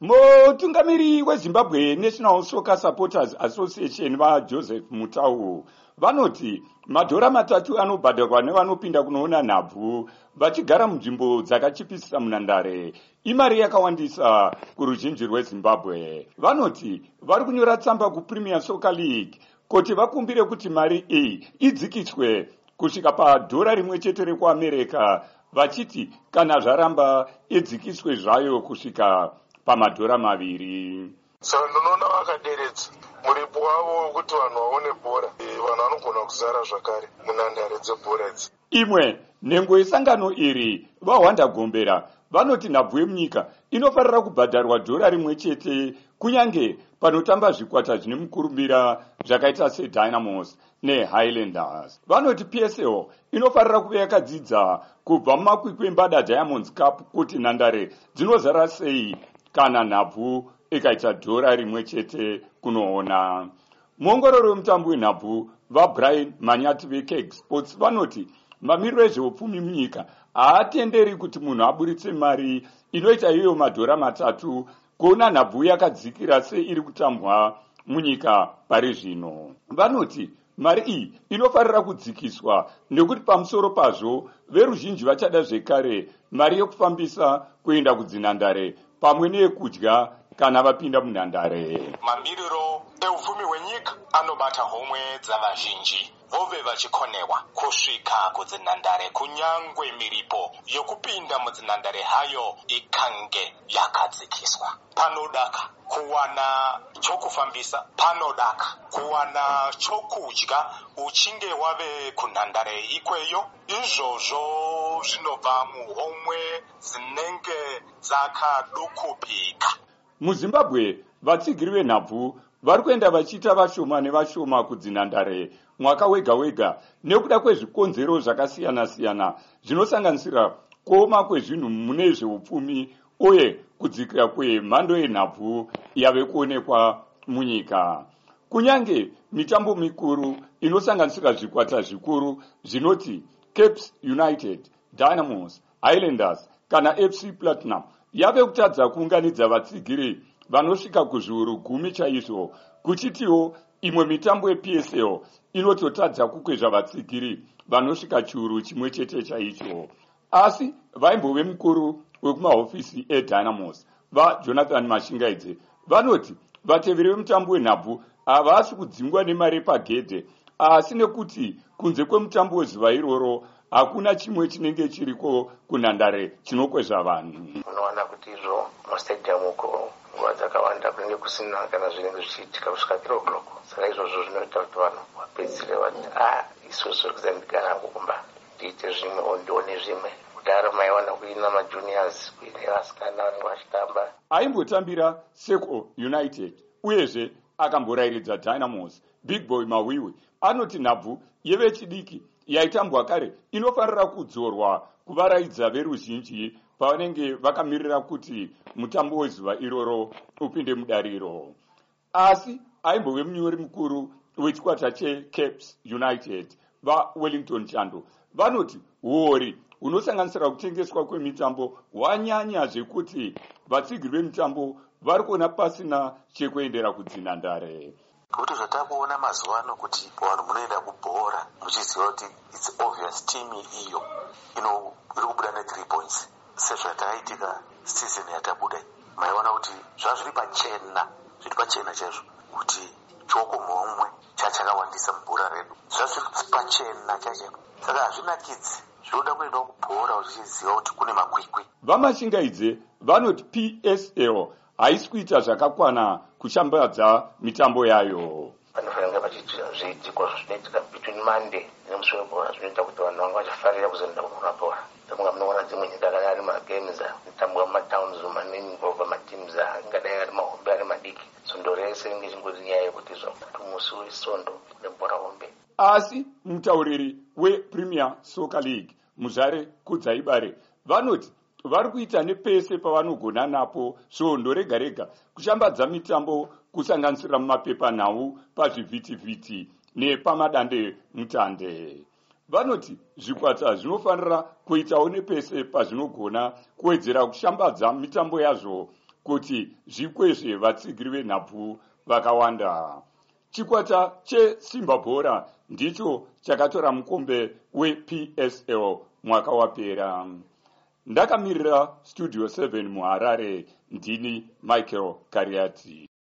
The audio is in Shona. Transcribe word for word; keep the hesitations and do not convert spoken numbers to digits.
Mutungamiri weZimbabwe National Soccer Supporters Association vaJoseph Mutau vanoti madhora matatu anobhadharwa nevanopinda kunoona nhabvu vachigara munzvimbo dzakachipisisa munhandare imari yakawandisa kuruzhinji rweZimbabwe. Vanoti vari kunyora tsamba kuPremier Soccer League kuti vakumbire kuti mari iyi idzikiswe kusvika padhora rimwe chete rekuAmerica, vachiti kana zvaramba idzikiswe zvayo kusvika pamadhora maviri. Saka ndinoona vakaderedza muripo wavo wekuti vanhu vaone bhora, vanhu vanogona kuzara zvakare munhandare dzebhora idzi. Imwe nhengo yesangano iri vaHwanda Gombera vanoti nhabvu yemunyika inofarira kubhadharwa dhora rimwe chete kunyange panotamba zvikwata zvine mukurumbira zvakaita seDynamos neHighlanders. Vanoti P S L inofarira kuve yakadzidza kubva mumakwikwi embada Diamonds Cup kuti nhandare dzinozara sei kana nhabvu ikaita dhora rimwe chete kunoona. Muongororo wemutambo wenhabvu vaBrian Manyati veKeg Sports vanoti mamiriro ezveupfumi munyika haatenderi kuti munhu aburitse mari inoita iyoyo madhora matatu kuona nhabvu yakadzikira seiri kutambwa munyika pari zvino. Vanoti mari iyi inofarira kudzikiswa nekuti pamusoro pazvo veruzhinji vachada zvekare mari yekufambisa kuenda kudzinhandare pamwe neyekudya kana vapinda munhandare. Mamiriro eupfumi hwenyika anobata homwe dzavazhinji, vove vachikonewa kusvika kudzinhandare kunyangwe miripo yokupinda mudzinhandare hayo ikange yakadzikiswa. Panodaka kuwana chokufambisa, panodaka kuwana chokudya uchinge wave kunhandare ikweyo. Izvozvo zvinobva muhomwe dzinenge dzakadukupika. MuZimbabwe vatsigiri venhabvu vari kuenda vachiita vashoma nevashoma kudzinhandare mwaka wega wega nekuda kwezvikonzero zvakasiyana-siyana zvinosanganisira kuoma kwezvinhu mune zveupfumi uye kudzikira kwemhando yenhabvu yave kuonekwa munyika. Kunyange mitambo mikuru inosanganisira zvikwata zvikuru zvinoti Caps United, Dynamos, Highlanders kana F C Platinum yave kutadza kuunganidza vatsigiri vanosvika kuzviuru gumi chaizvo, kuchitiwo imwe mitambo yeP S L inototadza kukwezva vatsigiri vanosvika chiuru chimwe chete chaicho. Asi vaimbove mukuru wekumahofisi eDynamos vaJonathan Mashingaidze vanoti vateveri vemutambo wenhabvu havasi kudzingwa nemari pagedhe, asi nekuti kunze kwemutambo wezuva iroro hakuna chimwe chinenge chiriko kunhandare chinokwezva vanhu. Unowana kuti izvo mustadium uko nguva dzakawanda kunenge kusina kana zvinenge zvichiitika kusvika three o'clock. Saka izvozvo zvinoita kuti vanhu vapedzisire vati ah isusu kuzandigara hangu kumba ndiite zvimwe ondione zvimwe. Kudaro maiwana kuina majuniors kuine vasikana vanenge vachitamba. Aimbotambira Seko United uyezve akamborayiridza Dynamos. Big Boy Mawiwi anoti nhabvu yevechidiki yaitambwa kare inofanira kudzorwa kuvaraidza veruzhinji pavanenge vakamirira kuti mutambo wezuva iroro upinde mudariro. Asi aimbove munyori mukuru wechikwata cheCaps United vaWellington Chando vanoti huori hunosanganisira kutengeswa kwemitambo hwanyanya zvekuti vatsigiri vemitambo vari kuona pasina chekuendera kudzinhandare. Kuti zvatakuona mazuva ano kuti vanhu munoenda kubhora muchiziva kuti it's obvious team iyo ino iri kubuda ne three points. Sezvataitika season yatabuda maiona kuti zvazviri pachena zviri pachena chaizvo kuti choko mhomwe chachakawandisa mubhora redu zvazviri pachena chaizvo. Saka hazvinakidzi, zvinoda kuenda kubhora uchiziva kuti kune makwikwi. Vamashingaidze vanoti P S L haisi kuita zvakakwana kushambadza mitambo yayo. Vanofanira vachiita zviitiko zvinoitika between Monday nemusi webhora zvinoita kuti vanhu vanga vachifarira kuzoenda kuona bhora. Tamunga munoona dzimwe nyika kana ari magames mitambwa mumatowns maningova mateams angadai ari mahombe ari madiki. Sondo rese ringe chingori nyaya yekuti musi wesondo nebhora hombe. Asi mutauriri wePremier Soccer League Muzare Kudzaibare vanoti vari kuita nepese pavanogona napo svondo rega rega kushambadza mitambo kusanganisira mumapepanhau, pazvivhitivhiti nepamadande mutande. Vanoti zvikwata zvinofanira kuitawo nepese pazvinogona kuwedzera kushambadza mitambo yazvo kuti zvikwezve vatsigiri venhabvu vakawanda. Chikwata chesimba bhora ndicho chakatora mukombe weP S L mwaka wapera. Ndakamirira Studio seven muHarare, ndini Michael Kariati.